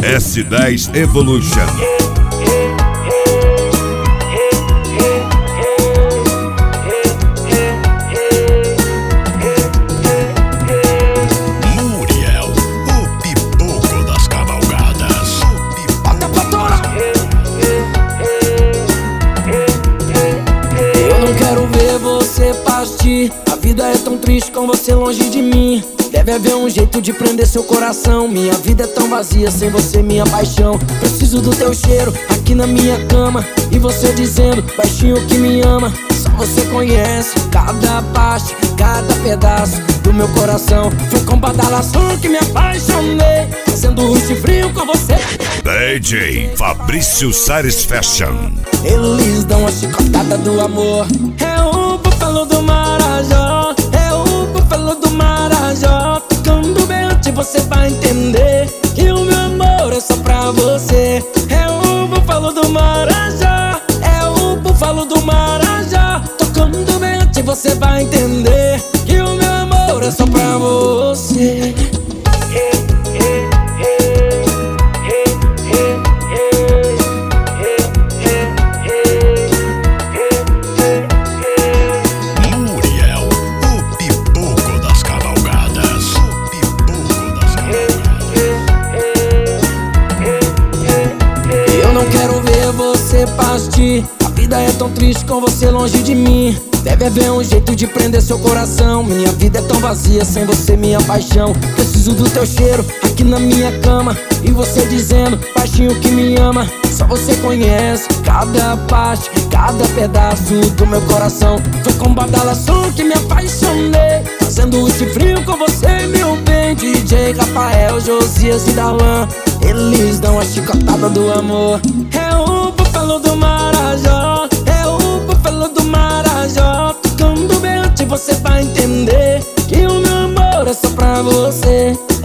S10 Evolution. Muriel, o pipoco das cavalgadas. Bota pra torar. Eu não quero ver você partir. A vida é tão triste com você longe de mim. Deve haver um jeito de prender seu coração. Minha vida é tão vazia sem você, minha paixão. Preciso do teu cheiro aqui na minha cama. E você dizendo, baixinho, que me ama. Só você conhece cada parte, cada pedaço do meu coração. Foi com badalação que me apaixonei, fazendo rush frio com você. DJ Fabrício Sares Fashion. Eles dão a chicotada do amor. É o búfalo do Marajó, é o búfalo do Marajó. Tocando bem antes você vai entender que o meu amor é só pra você. É o búfalo do Marajó, é o búfalo do Marajó. Tocando bem antes você vai entender que o meu amor é só pra você. Muriel, o pipoco das cavalgadas. O pipoco das cavalgadas. Eu não quero ver você partir. A vida é tão triste com você longe de mim. Deve haver um jeito de prender seu coração. Minha vida é tão vazia sem você, minha paixão. Preciso do teu cheiro aqui na minha cama. E você dizendo, baixinho, que me ama. Só você conhece cada parte, cada pedaço do meu coração. Foi com badalação que me apaixonei, fazendo o frio com você, meu bem. DJ Rafael, Josias e Darlan, eles dão a chicotada do amor. É o búfalo do Marajó, é o búfalo do Marajó. Tocando bem antes você vai entender que o meu amor é só pra você.